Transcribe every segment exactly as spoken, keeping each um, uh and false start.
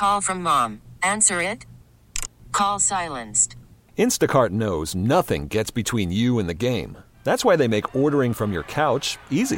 Call from mom. Answer it. Call silenced. Instacart knows nothing gets between you and the game. That's why they make ordering from your couch easy.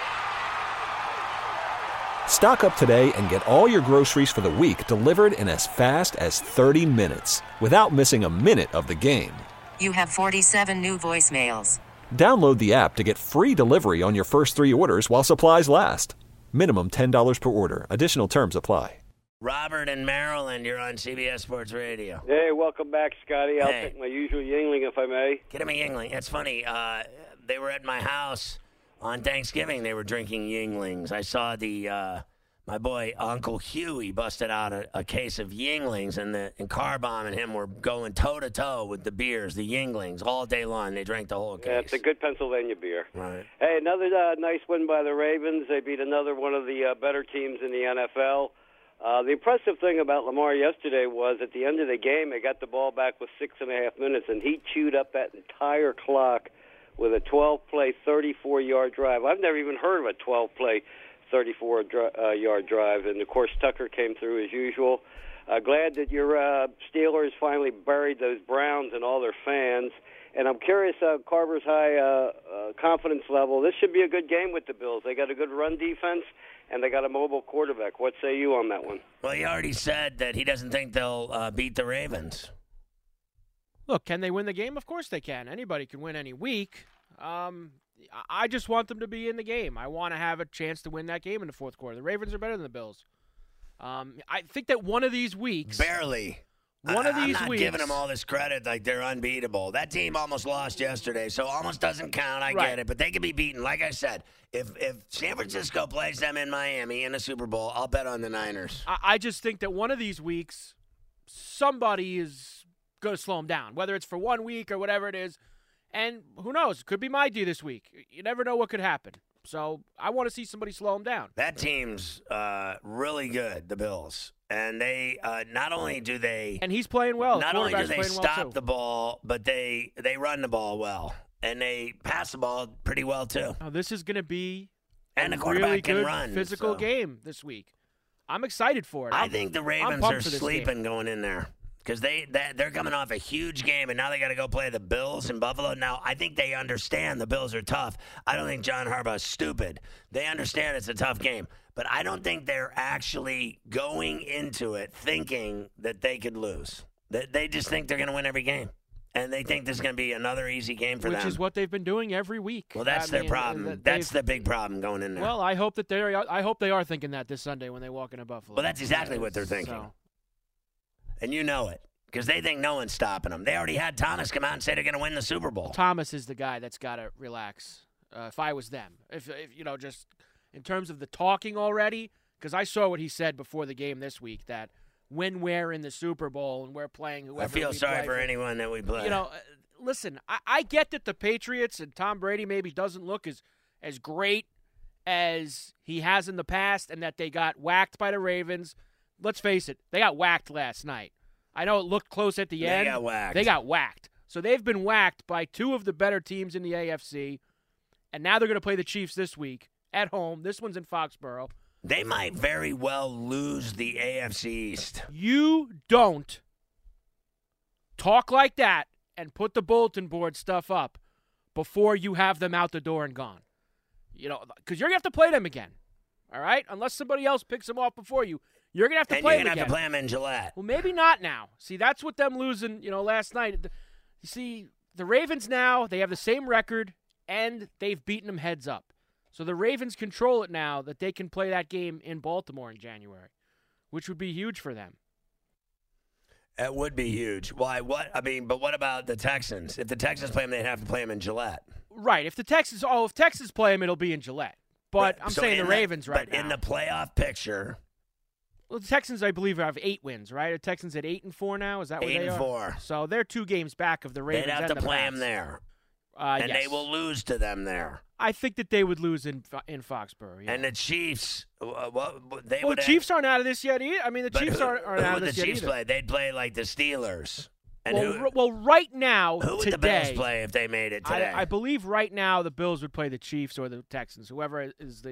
Stock up today and get all your groceries for the week delivered in as fast as thirty minutes without missing a minute of the game. You have forty-seven new voicemails. Download the app to get free delivery on your first three orders while supplies last. Minimum ten dollars per order. Additional terms apply. Robert in Maryland, you're on C B S Sports Radio. Hey, welcome back, Scotty. I'll Hey. take my usual Yingling, if I may. Get him a Yingling. It's funny. Uh, they were at my house on Thanksgiving. They were drinking Yinglings. I saw the uh, my boy Uncle Huey busted out a, a case of Yinglings, and the and Carbomb and him were going toe to toe with the beers, the Yinglings, all day long. They drank the whole case. Yeah, it's a good Pennsylvania beer. Right. Hey, another uh, nice win by the Ravens. They beat another one of the uh, better teams in the N F L. Uh, the impressive thing about Lamar yesterday was at the end of the game, they got the ball back with six and a half minutes, and he chewed up that entire clock with a twelve-play, thirty-four-yard drive. I've never even heard of a twelve-play, thirty-four-yard drive. And, of course, Tucker came through as usual. Uh, glad that your uh, Steelers finally buried those Browns and all their fans. And I'm curious, uh, Carver's high uh, uh, confidence level. This should be a good game with the Bills. They got a good run defense, and they got a mobile quarterback. What say you on that one? Well, he already said that he doesn't think they'll uh, beat the Ravens. Look, can they win the game? Of course they can. Anybody can win any week. Um, I just want them to be in the game. I want to have a chance to win that game in the fourth quarter. The Ravens are better than the Bills. Um, I think that one of these weeks. Barely. One I, of these I'm not weeks. giving them all this credit like they're unbeatable. That team almost lost yesterday, so almost doesn't count. I Right. get it, but they can be beaten. Like I said, if if San Francisco plays them in Miami in the Super Bowl, I'll bet on the Niners. I, I just think that one of these weeks, somebody is going to slow them down, whether it's for one week or whatever it is. And who knows? It could be my D this week. You never know what could happen. So I want to see somebody slow them down. That team's uh, really good, the Bills. And they uh, not only do they And he's playing well. not only do Quarterback's they playing stop well too. the ball, but they they run the ball well, and they pass the ball pretty well too. Now, this is going to be And a the quarterback really can good run, physical so. game this week. I'm excited for it. I I'm- think the I'm Ravens pumped are for this sleeping game. going in there because they that, they're coming off a huge game, and now they got to go play the Bills in Buffalo. Now, I think they understand the Bills are tough. I don't think John Harbaugh's stupid. They understand it's a tough game, but I don't think they're actually going into it thinking that they could lose. They, they just think they're going to win every game, and they think this is going to be another easy game for Which them. is what they've been doing every week. well, that's I their mean, problem. that That's they've- the big problem going in there. Well, I hope that they're. I hope they are thinking that this Sunday when they walk into Buffalo. Well, that's exactly what they're thinking. So, and you know it because they think no one's stopping them. They already had Thomas come out and say they're going to win the Super Bowl. Thomas is the guy that's got to relax. Uh, if I was them, if, if you know, just in terms of the talking already, because I saw what he said before the game this week that when we're in the Super Bowl and we're playing whoever. I feel we sorry play for anyone that we play. You know, uh, listen, I, I get that the Patriots and Tom Brady maybe doesn't look as as great as he has in the past, and that they got whacked by the Ravens. Let's face it, they got whacked last night. I know it looked close at the They end. got whacked. They got whacked. So they've been whacked by two of the better teams in the A F C, and now they're going to play the Chiefs this week at home. This one's in Foxborough. They might very well lose the A F C East. You don't talk like that and put the bulletin board stuff up before you have them out the door and gone. You know, because you're going to have to play them again, all right? Unless somebody else picks them off before you. You're going to have to And play you're them going to again. have to play them in Gillette. Well, maybe not now. See, that's what them losing, you know, last night. You see, the Ravens now, they have the same record, and they've beaten them heads up. So the Ravens control it now that they can play that game in Baltimore in January, which would be huge for them. That would be huge. Why? What? I mean, but what about the Texans? If the Texans play them, they'd have to play them in Gillette. Right. If the Texans, oh, if Texans play them, it'll be in Gillette. But I'm So saying the in Ravens right But now. in the playoff picture, well, the Texans, I believe, have eight wins, right? The Texans at eight and four now. Is that what Eight they and are? four. So they're two games back of the Ravens. they'd have and to the play Pats. them there. Uh, and yes. they will lose to them there. I think that they would lose in Fo- in Foxborough. Yeah. And the Chiefs, uh, well, they well, would the Chiefs aren't out of this yet either. I mean, the but Chiefs who, aren't, aren't who out would of this the yet Chiefs either. play? They'd play like the Steelers. And well, who, r- well, right now, who would today, the Bills play if they made it today? I, I believe right now the Bills would play the Chiefs or the Texans, whoever is the.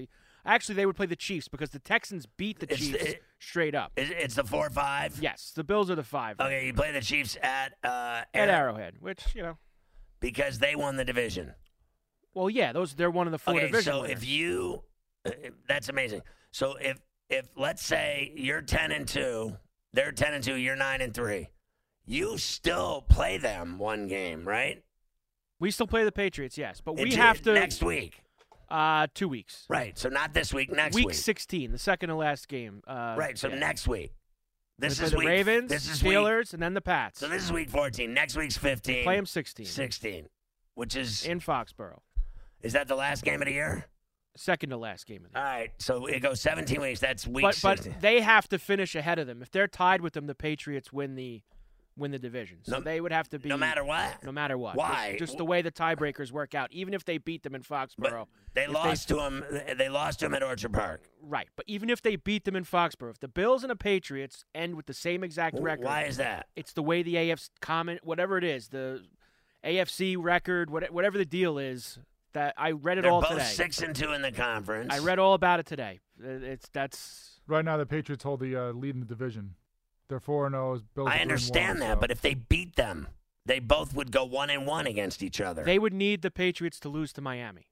Actually, they would play the Chiefs because the Texans beat the It's Chiefs the- it- straight up. It's, it's the four five? Yes, the Bills are the five. Okay, you play the Chiefs at uh, At Arrow- Arrowhead, which, you know. because they won the division. Well, yeah, those they're one of the four Okay, division so winners. if you, uh, that's amazing. So if if let's say you're ten and two, they're ten and two, you're nine and three, you still play them one game, right? We still play the Patriots, yes, but we It's have to next week, uh two weeks. right? So not this week, next week week, sixteen, the second to last game. Uh, right? So yeah. next week, We this play is the week, Ravens, this is week, Steelers, and then the Pats. so this is week fourteen. Next week's fifteen. Play them sixteen sixteen, which is in Foxborough. is that the last game of the year? Second to last game of the All year. right, so it goes seventeen weeks. That's week But but sixteen. they have to finish ahead of them. If they're tied with them, the Patriots win the win the division. So No- they would have to be no matter what. no matter what. Why? Just, just the way the tiebreakers work out. Even if they beat them in But Foxborough, they if lost to him. They lost to him at Orchard Park. right? But even if they beat them in Foxborough, if the Bills and the Patriots end with the same exact record, Why is that? it's the way the A F C comment, whatever it is, the A F C record, what- whatever the deal is. That I read it They're all both today. six and two in the conference. I read all about it today. It- It's that's Right now, the Patriots hold the uh, lead in the division. They're four and zero. Bills. are I three and understand one, that, so- but if they beat them, they both would go one and one against each other. they would need the Patriots to lose to Miami.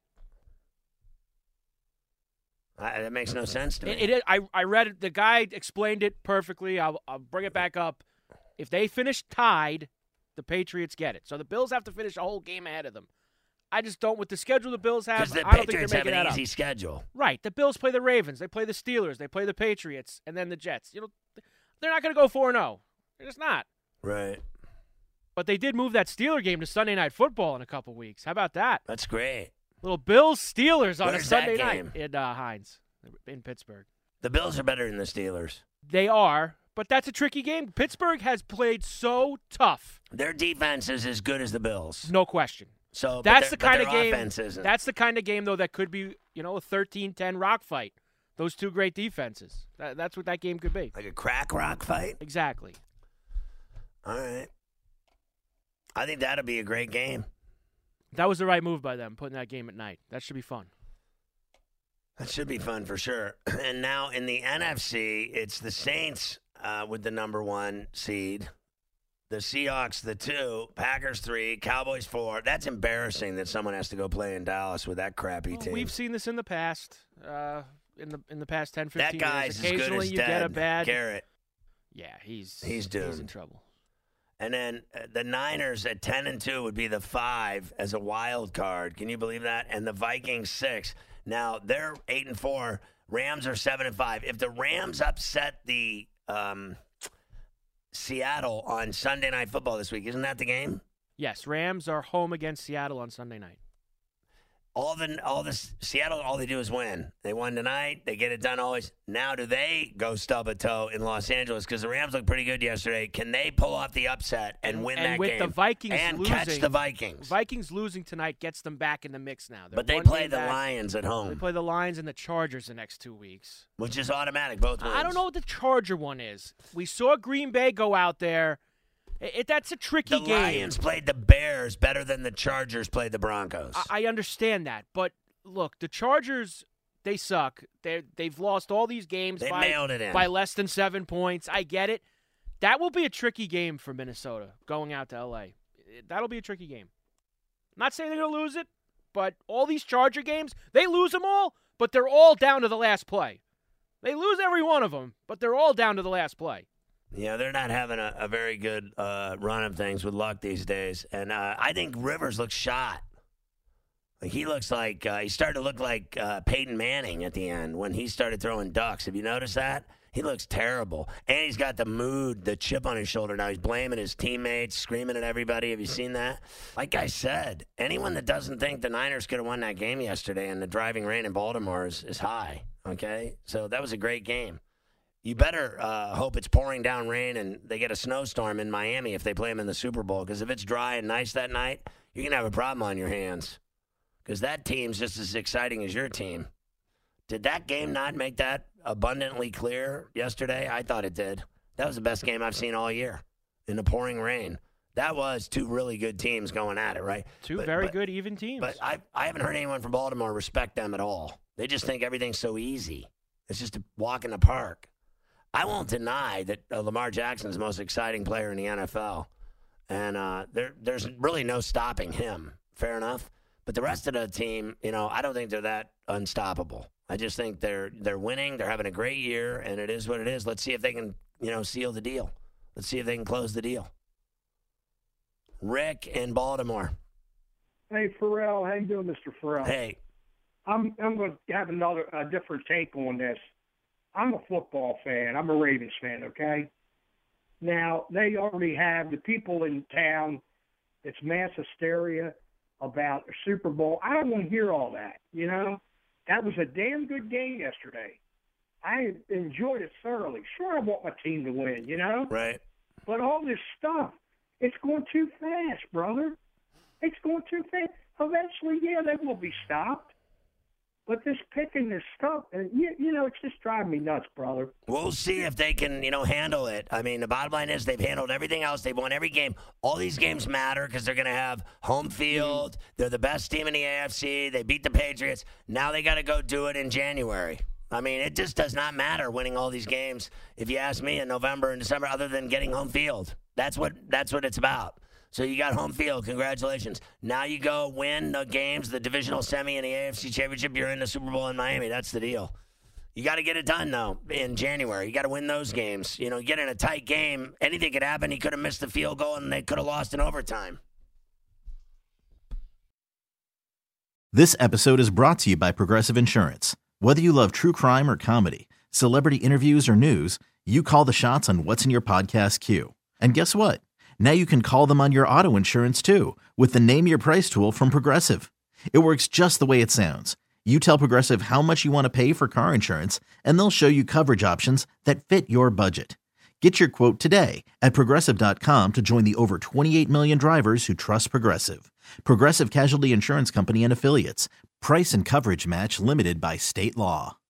I, that makes no sense to me. It, it, I, I read it. The guy explained it perfectly. I'll, I'll bring it back up. If they finish tied, the Patriots get it. So the Bills have to finish a whole game ahead of them. I just don't, with the schedule the Bills have, Because the I don't think Patriots they're have making an that easy up. schedule. Right. The Bills play the Ravens. They play the Steelers. They play the Patriots. And then the Jets. You know, they're not going to go four and oh. They're just not. Right. But they did move that Steeler game to Sunday Night Football in a couple weeks. How about that? That's great. Little Bills Steelers on Where's a that Sunday game? night in uh, Heinz, in Pittsburgh. The Bills are better than the Steelers. They are, but that's a tricky game. Pittsburgh has played so tough, Their defense is as good as the Bills. no question. So but That's their- the kind but of their game. offense isn't. That's the kind of game though that could be, you know, a thirteen ten rock fight. Those two great defenses. That, that's what that game could be. like a crack rock fight. Exactly. All right. I think that'll be a great game. That was the right move by them, putting that game at night. That should be fun. That should be fun for sure. And now in the N F C, it's the Saints uh, with the number one seed. The Seahawks, the two, Packers three, Cowboys four. That's embarrassing that someone has to go play in Dallas with that crappy Well, team. we've seen this in the past. Uh, in the in the past ten, that fifteen guy's years. as good Occasionally as you dead. get a bad. Garrett. Yeah, he's He's He's doomed. in trouble. And then uh, the Niners at ten and two would be the five as a wild card. Can you believe that? And the Vikings six. Now they're eight and four. Rams are seven and five. If the Rams upset the um, Seattle on Sunday Night Football this week, isn't that the game? Yes, Rams are home against Seattle on Sunday night. All the all this Seattle, all they do is win. They won tonight. They get it done always. Now, do they go stub a toe in Los Angeles? Because the Rams looked pretty good yesterday. Can they pull off the upset and, And- win and that with game? the Vikings and catch losing- the Vikings. Vikings losing tonight gets them back in the mix now. They're But they one play game the back. Lions at They home, play the Lions and the Chargers the next two weeks. which is automatic. Both wins. I don't know what the Charger one is. We saw Green Bay go out there. It, it- that's a tricky The game. Lions played the Bears better than the Chargers played the Broncos. I, I understand that, but look, the Chargers, they suck. They they've lost all these games They by, mailed it in. by less than seven points. I get it. That will be a tricky game for Minnesota going out to L A. That'll be a tricky game. I'm not saying they're going to lose it, but all these Charger games, they lose them all, but they're all down to the last play. They lose every one of them, but they're all down to the last play. Yeah, they're not having a, a very good uh, run of things with luck these days. And uh, I think Rivers looks shot. Like he looks like uh, he started to look like uh, Peyton Manning at the end when he started throwing ducks. Have you noticed that? He looks terrible. And he's got the mood, the chip on his shoulder now. He's blaming his teammates, screaming at everybody. Have you seen that? Like I said, anyone that doesn't think the Niners could have won that game yesterday and the driving rain in Baltimore is, is high, okay? So that was a great game. You better uh, hope it's pouring down rain and they get a snowstorm in Miami if they play them in the Super Bowl, because if it's dry and nice that night, you're going to have a problem on your hands, because that team's just as exciting as your team. Did that game not make that abundantly clear yesterday? I thought it did. That was the best game I've seen all year in the pouring rain. That was two really good teams going at it, right? Two But- very but- good, even teams. But I, I haven't heard anyone from Baltimore respect them at all. They just think everything's so easy. It's just a walk in the park. I won't deny that uh, Lamar Jackson's the most exciting player in the N F L. And uh, there, there's really no stopping him. Fair enough. But the rest of the team, you know, I don't think they're that unstoppable. I just think they're they're winning. They're having a great year, and it is what it is. Let's see if they can, you know, seal the deal. Let's see if they can close the deal. Rick in Baltimore. Hey, Pharrell. How you doing, Mister Pharrell? Hey. I'm I'm going to have another a different take on this. I'm a football fan. I'm a Ravens fan, okay? Now, they already have the people in town. It's mass hysteria about the Super Bowl. I don't want to hear all that, you know? That was a damn good game yesterday. I enjoyed it thoroughly. Sure, I want my team to win, you know? Right. But all this stuff, it's going too fast, brother. It's going too fast. Eventually, yeah, they will be stopped. But this picking this stuff, and you, you know, it's just driving me nuts, brother. We'll see if they can, you know, handle it. I mean, the bottom line is they've handled everything else. They've won every game. All these games matter because they're going to have home field. They're the best team in the A F C. They beat the Patriots. Now they got to go do it in January. I mean, it just does not matter winning all these games, if you ask me, in November and December, other than getting home field. That's what that's what it's about. So you got home field. Congratulations. Now you go win the games, the divisional semi and the A F C Championship. You're in the Super Bowl in Miami. That's the deal. You got to get it done, though, in January. You got to win those games. You know, you get in a tight game, anything could happen. He could have missed the field goal, and they could have lost in overtime. This episode is brought to you by Progressive Insurance. Whether you love true crime or comedy, celebrity interviews or news, you call the shots on what's in your podcast queue. And guess what? Now you can call them on your auto insurance, too, with the Name Your Price tool from Progressive. It works just the way it sounds. You tell Progressive how much you want to pay for car insurance, and they'll show you coverage options that fit your budget. Get your quote today at Progressive dot com to join the over twenty-eight million drivers who trust Progressive. Progressive Casualty Insurance Company and Affiliates. Price and coverage match limited by state law.